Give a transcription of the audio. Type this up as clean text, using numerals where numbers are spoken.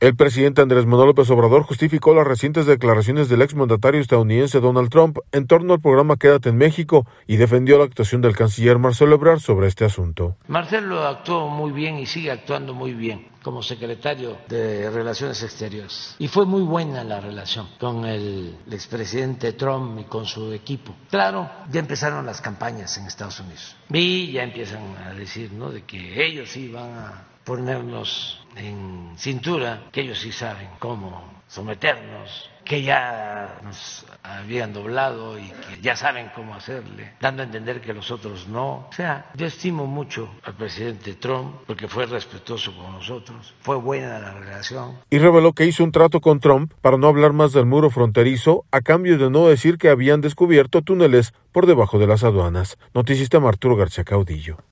El presidente Andrés Manuel López Obrador justificó las recientes declaraciones del exmandatario estadounidense Donald Trump en torno al programa Quédate en México y defendió la actuación del canciller Marcelo Ebrard sobre este asunto. Marcelo actuó muy bien y sigue actuando muy bien como secretario de Relaciones Exteriores. Y fue muy buena la relación con el expresidente Trump y con su equipo. Claro, ya empezaron las campañas en Estados Unidos y ya empiezan a decir, ¿no?, de que ellos sí van a ponernos en cintura, que ellos sí saben cómo someternos, que ya nos habían doblado y que ya saben cómo hacerle, dando a entender que los otros no. O sea, yo estimo mucho al presidente Trump porque fue respetuoso con nosotros, fue buena la relación. Y reveló que hizo un trato con Trump para no hablar más del muro fronterizo a cambio de no decir que habían descubierto túneles por debajo de las aduanas. Noticias de Arturo García Caudillo.